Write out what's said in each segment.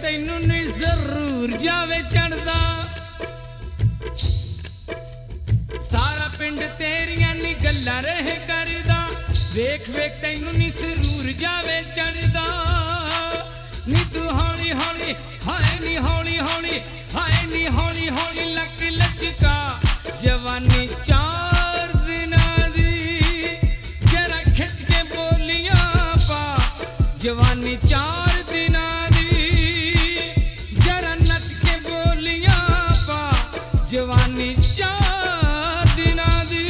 ਤੈਨੂੰ ਨਹੀਂ ਜ਼ਰੂਰ ਜਾਵੇ ਚੜਦਾ ਸਾਰਾ ਪਿੰਡ ਤੇਰੀਆਂ ਨੀ ਗੱਲਾਂ ਰਹੇ ਕਰਦਾ ਵੇਖ ਵੇਖ ਤੈਨੂੰ ਨੀ ਜ਼ਰੂਰ ਜਾਵੇ ਚੜਦਾ ਨੀ ਤੂੰ ਹੌਲੀ ਹੌਲੀ ਹਾਏ ਨੀ ਹੌਲੀ ਹੌਲੀ ਹਾਏ ਨੀ ਹੌਲੀ ਹੌਲੀ ਲੱਕ ਲਚਕਾ ਜਵਾਨੀ 4 ਦਿਨਾਂ ਦੀ ਜਰਾ ਖਿੱਚ ਕੇ ਬੋਲੀਆਂ ਪਾ ਜਵਾਨੀ 4 ਦਿਨਾਂ ਦੀ ਜਰਾ ਨੱਚ ਕੇ ਬੋਲੀਆਂ ਪਾ ਜਵਾਨੀ 4 ਦਿਨਾਂ ਦੀ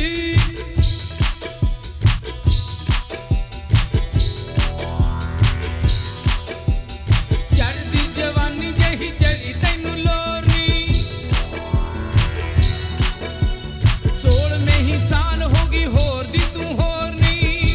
ਚੜਦੀ ਜਵਾਨੀ ਜਹੀ ਚੜੀ ਤੈਨੂੰ ਲੋਰ ਨੀ 16ਵੇਂ ਹੀ ਸਾਲ ਹੋ ਗਈ ਹੋਰ ਦੀ ਤੂੰ ਹੋਰ ਨੀ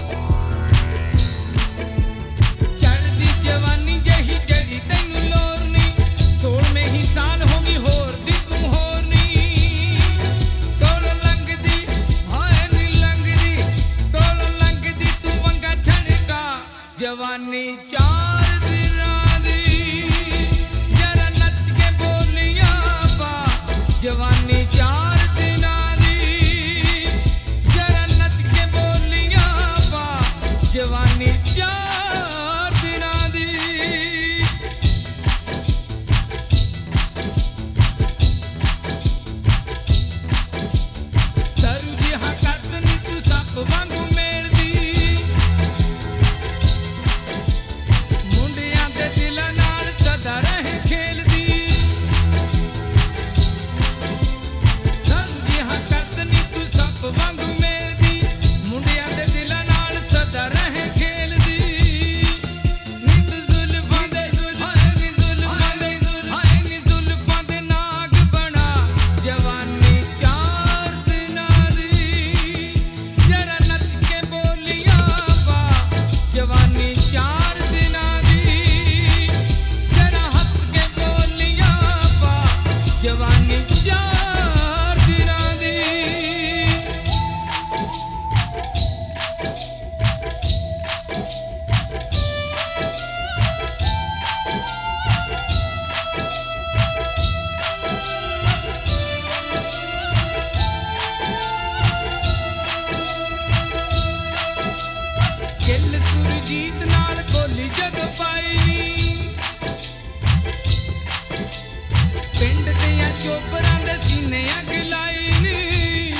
ਚੜਦੀ ਜਵਾਨੀ ਜਹੀ ਚੜੀ ਤੈਨੂੰ ਲੋਰ ਨੀ 16ਵੇਂ ਹੀ ਸਾਲ ਹੋ ਗਈ ਹੋਰ ਦੀ ਤੂੰ ਹੋਰ ਨੀ ਟੋਲ ਲੰਘਦੀ ਹਾਏ ਨੀ ਲੰਘਦੀ ਟੋਲ ਲੰਘਦੀ ਤੂੰ ਵੰਗਾ ਛੜਕਾ ਜਵਾਨੀ 4 ਦਿਨਾਂ ਦੀ ਜਰਾ ਨੱਚ ਕੇ ਬੋਲੀਆਂ ਪਾ ਜਵਾਨੀ 4 ਦਿਨਾਂ ਦੀ ਜਰਾ ਨੱਚ ਕੇ ਬੋਲੀਆਂ ਪਾ ਜਵਾਨੀ 4 ਦਿਨਾਂ ਦੀ ਸਰੂ ਜਿਹਾ ਕੱਦ ਨੀ ਤੂੰ ਸੱਪ ਵਾਂਗੂ ਮੇਲਦੀ ਮੁੰਡਿਆਂ ਦੇ ਦਿਲਾਂ ਨਾਲ ਸਦਾ ਰਹੇ ਖੇਲਦੀ ਸਰੂ ਜਿਹਾ ਕੱਦ ਨੀ ਤੂੰ ਸੱਪ ਵਾਂਗੂ ਮੇਲਦੀ ਮੁੰਡਿਆਂ ਦੇ ਦਿਲਾਂ ਨਾਲ ਸਦਾ ਰਹੇ ਖੇਲਦੀ ਨੀ ਤੂੰ ਜ਼ੁਲਫਾਂ ਦੇ ਹਾਏ ਨੀ ਜ਼ੁਲਫਾਂ ਦੇ ਹਾਏ ਨੀ ਜ਼ੁਲਫਾਂ ਦੇ ਨਾਗ ਬਣਾ ਜਵਾਨੀ 4 ਦਿਨਾਂ ਦੀ ਜਰਾ ਨੱਚ ਕੇ ਬੋਲੀਆਂ ਪਾ ਜਵਾਨੀ 4 ਦਿਨਾਂ ਦੀ ਜਰਾ ਹੱਸ ਕੇ ਬੋਲੀਆਂ ਪਾ ਜਵਾਨੀ 4 ਦਿਨਾਂ ਦੀ ਗਿੱਲ ਸੁਰਜੀਤ ਨਾਲ ਕੋਲੀ ਜਦ ਪਾਈ ਨੀ ਪਿੰਡ ਦੀਆਂ ਚੋਪਰਾਂ ਦੇ ਸੀਨੇ ਅੱਗ ਲਾਈ ਨੀ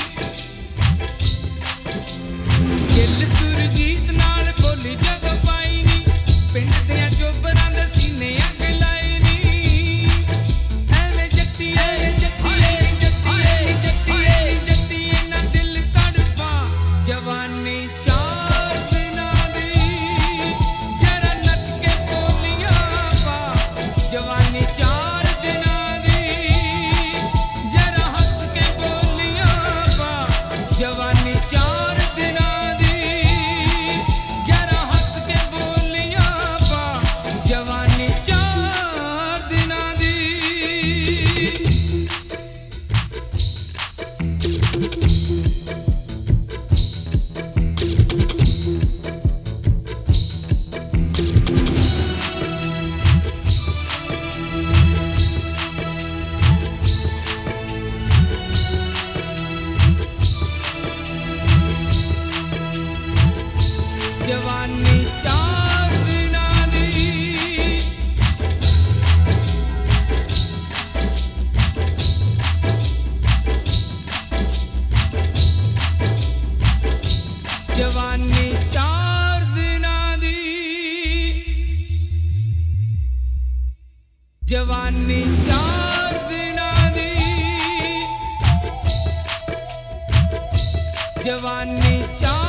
ਗਿੱਲ ਸੁਰਜੀਤ ਨਾਲ ਕੋਲੀ ਜਦ ਪਾਈ ਨੀ ਪਿੰਡ ਦੀਆਂ ਚੋਪਰਾਂ ਦੇ ਸੀਨੇ ਅੱਗ ਲਾਈ ਨੀ ਐਵੇਂ ਜੱਟੀਏ ਜੱਟੀਏ ਜੱਟੀਏ ਜੱਟੀਏ ਜੱਟੀਏ ਨਾ ਦਿਲ ਤੜਪਾ ਜਵਾਨੀ 4 ਦਿਨਾਂ ਦੀ ਜਰਾ ਨੱਚ ਕੇ ਬੋਲੀਆਂ ਪਾ ਜਵਾਨੀ 4 ਦਿਨਾਂ ਦੀ ਜਰਾ ਹੱਸ ਕੇ ਬੋਲੀਆਂ ਪਾ ਜਵਾਨੀ 4 ਦਿਨਾਂ ਦੀ ਜਰਾ ਹੱਸ ਕੇ ਬੋਲੀਆਂ ਪਾ ਜਵਾਨੀ 4 ਦਿਨਾਂ ਦੀ ਜਵਾਨੀ 4 ਦਿਨਾਂ ਦੀ ਜਵਾਨੀ 4 ਦਿਨਾਂ ਦੀ ਜਵਾਨੀ 4 ਦਿਨਾਂ ਦੀ ਜਵਾਨੀ 4